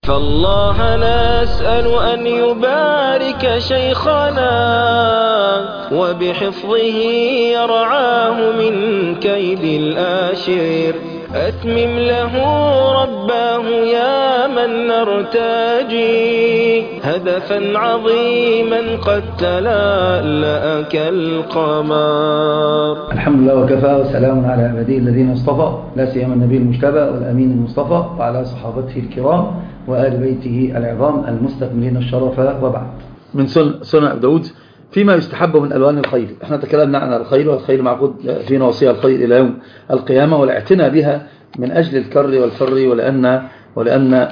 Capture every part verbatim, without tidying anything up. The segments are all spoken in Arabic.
فالله نسأل أن يبارك شيخنا وبحفظه يرعاه من كيد الآشر. أتمم له رباه يا من نرتجي هدفا عظيما قد تلألأ كالقمر. الحمد لله وكفى وسلام على عباده الذين اصطفى، لا سيما النبي المجتبى والأمين المصطفى وعلى صحابته الكرام وآل بيته العظام المستكملين الشرف، وبعد. من سنن أبي داود فيما يستحب من ألوان الخير. احنا تكلمنا عن الخير، والخير معقود فينا وصية الخير إلى يوم القيامة، والاعتناء بها من أجل الكر والفر، ولأن ولأن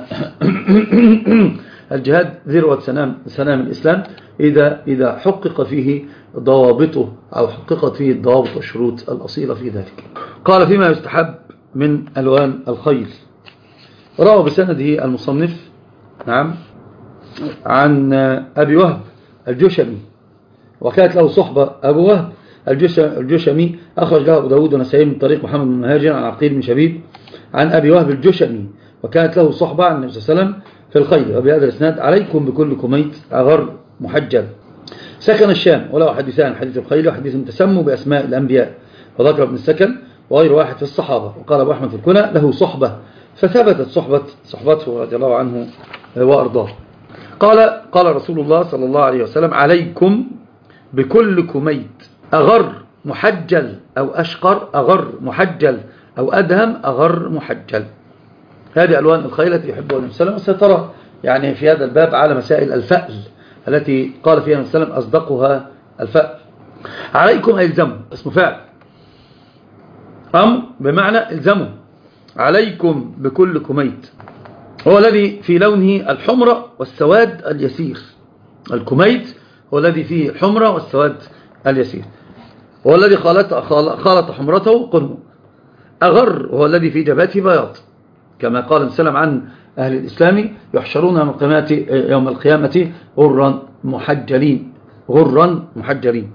الجهاد ذروة سنام سنام الإسلام إذا إذا حقق فيه ضوابطه، أو حققت فيه الضوابط والشروط الأصيلة في ذلك. قال فيما يستحب من ألوان الخير. روى بسنده المصنف نعم عن أبي وهب الجشمي، وكانت له صحبة. أبو وهب الجشمي أخرج له أبو داود ونسائي من طريق محمد بن مهاجر عن عقيل بن شبيب عن أبي وهب الجشمي، وكانت له صحبة عن النبي صلى الله عليه وسلم في الخير. وبهذا الإسناد: عليكم بكل كميت أغر محجل. سكن الشام، وله حديثان: حديث الخير وحديث تسموا بأسماء الأنبياء. وذكر ابن السكن وغير واحد في الصحابة. وقال أبو أحمد في الكنى: له صحبة، فثبتت صحبة صحبته رضي الله عنه وأرضاه. قال قال رسول الله صلى الله عليه وسلم: عليكم بكل كميت أغر محجل أو أشقر، أغر محجل أو أدهم، أغر محجل. هذه ألوان الخير التي يحبها النبي صلى الله عليه وسلم. وسترى يعني في هذا الباب على مسائل الفأل التي قال فيها النبي صلى الله عليه وسلم: أصدقها الفأل. عليكم ألزموا، اسم فعل، أمر بمعنى الزموا. عليكم بكل كميت هو الذي في لونه الحمرة والسواد اليسير. الكميت هو الذي فيه الحمرة والسواد اليسير، هو الذي خالط, خالط حمرته قرمه. أغر هو الذي في جبهته بياض، كما قال السلام عن أهل الإسلام: يحشرون يوم القيامة غرا محجلين. غرا محجلين.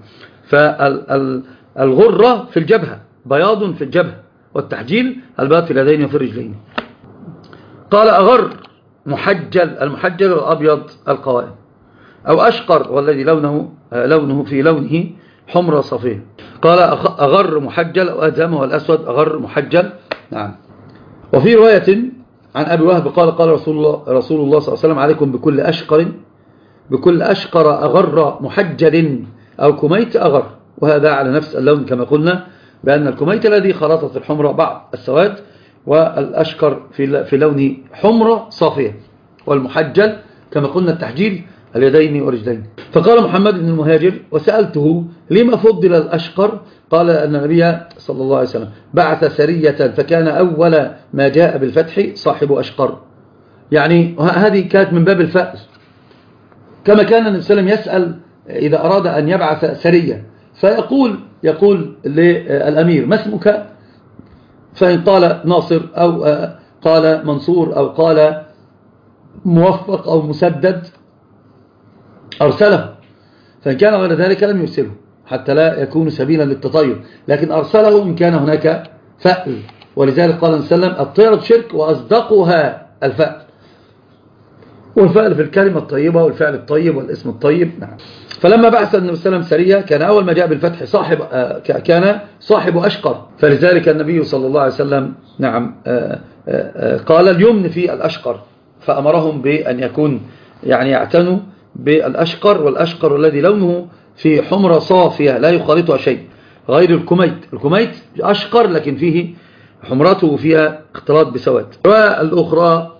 فالغرة في الجبهة، بياض في الجبهة، والتحجيل البياض في اليدين وفي الرجلين. قال أغر محجل، المحجل الأبيض القوائم. أو أشقر والذي لونه لونه في لونه حمرة صفية. قال أغر محجل أو أدهم، والأسود أغر محجل. نعم. وفي رواية عن أبي وهب قال: قال رسول الله رسول الله صلى الله عليه وسلم: عليكم بكل أشقر بكل أشقر أغر محجل أو كميت أغر. وهذا على نفس اللون، كما قلنا بأن الكميت الذي خلطت الحمرة بعض السواد، والأشقر في في لونه حمرة صافية، والمحجل كما قلنا التحجيل اليدين والرجلين. فقال محمد بن المهاجر: وسألته لما فضل الأشقر؟ قال أن النبي صلى الله عليه وسلم بعث سرية، فكان أول ما جاء بالفتح صاحب أشقر. يعني هذه كانت من باب الفأل، كما كان النبي صلى الله عليه وسلم يسأل إذا أراد أن يبعث سرية، فيقول يقول للأمير: ما اسمك؟ فإن قال ناصر، أو قال منصور، أو قال موفق أو مسدد، أرسله. فإن كان غير ذلك لم يرسله، حتى لا يكون سبيلا للتطير، لكن أرسله إن كان هناك فأل. ولذلك قال النبي صلى الله عليه وسلم: الطيرة شرك وأصدقها الفأل. والفأل في الكلمة الطيبة والفعل الطيب والاسم الطيب. نعم. فلما بعث النبي صلى الله عليه وسلم سرية، كان أول ما جاء بالفتح صاحب كان صاحب أشقر. فلذلك النبي صلى الله عليه وسلم نعم قال اليمن في الأشقر، فأمرهم بأن يكون يعني يعتنوا بالأشقر. والأشقر الذي لونه في حمرة صافية لا يخالطها شيء، غير الكميت. الكميت أشقر لكن فيه حمرته فيها اختلاط بسواد. والأخرى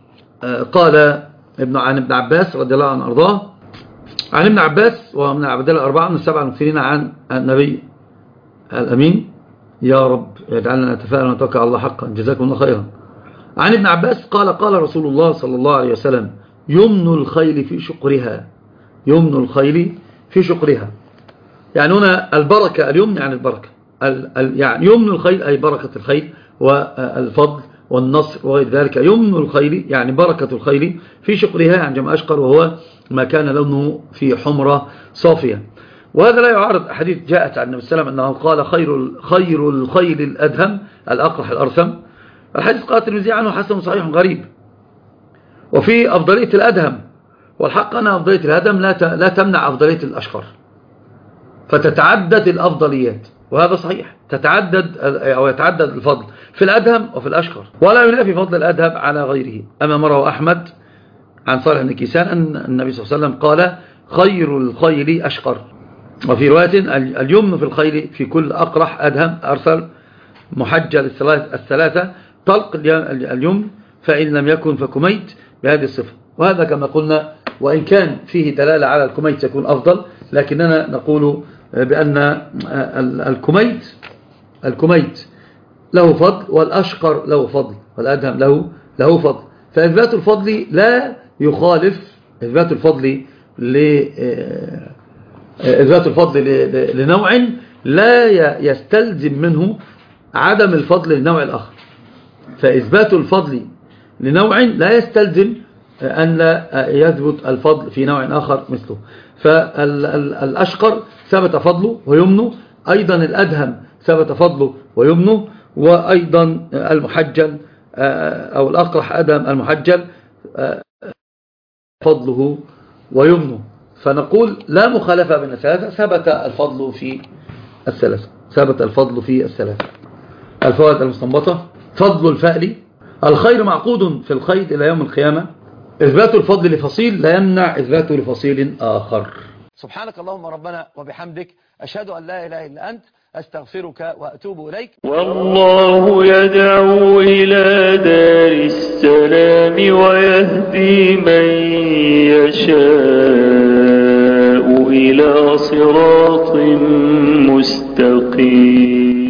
قال ابن عن ابن عباس رضي الله عنه أرضاه، عن ابن عباس ومن عبد الله الأربعة من السبعة المكثرين عن النبي الأمين. يا رب يجعلنا نتفاءل ونتوكل على الله حقا، جزاكم الله خيرا. عن ابن عباس قال: قال رسول الله صلى الله عليه وسلم: يمن الخيل في شقرها. يمن الخيل في شقرها، يعني هنا البركة. اليمن يعني البركة، يعني يمن الخيل أي بركة الخيل والفضل والنصر وغير ذلك. يمن الخيل يعني بركة الخيل في شقرها، يعني جمع أشقر، وهو ما كان لونه في حمرة صافية. وهذا لا يعارض أحاديث جاءت عن النبي صلى الله عليه وسلم أنه قال: خير خير الخيل الأدهم الأقرح الأرثم. الحديث قال الترمذي عنه حسن صحيح غريب. وفي أفضلية الأدهم، والحق أن أفضلية الأدهم لا لا تمنع أفضلية الأشقر، فتتعدد الأفضليات، وهذا صحيح، تتعدد أو يتعدد الفضل في الأدهم وفي الأشقر، ولا ينافي فضل الأدهم على غيره. أما ما رواه أحمد عن صالح بن كيسان أن النبي صلى الله عليه وسلم قال خير الخيل أشقر، وفي رواية اليمن في الخيل في كل أقرح أدهم أرسل محجل الثلاثة طلق اليمن فإن لم يكن فكميت بهذه الصفة. وهذا كما قلنا وإن كان فيه دلالة على الكميت يكون أفضل، لكننا نقول بأن الكميت الكميت له فضل والأشقر له فضل والأدهم له له فضل، فإثبات الفضل لا يخالف إثبات الفضل ل إثبات الفضل لنوع لا يستلزم منه عدم الفضل للنوع الآخر، فإثبات الفضل لنوع لا يستلزم أن لا يثبت الفضل في نوع آخر مثله. فالأشقر ثبت فضله ويمنه، أيضا الأدهم ثبت فضله ويمنه، وأيضا المحجل أو الأقرح أدهم المحجل فضله ويمنه. فنقول لا مخالفة بين الثلاثة، ثبت الفضل في الثلاثة ثبت الفضل في الثلاثة. الفوائد المستنبطة: فضل الفأل، الخير معقود في الخير إلى يوم القيامة. إثبات الفضل لفصيل لا يمنع إثباته لفصيل آخر. سبحانك اللهم ربنا وبحمدك، أشهد أن لا إله إلا أنت، أستغفرك وأتوب إليك. والله يدعو إلى دار السلام ويهدي من يشاء إلى صراط مستقيم.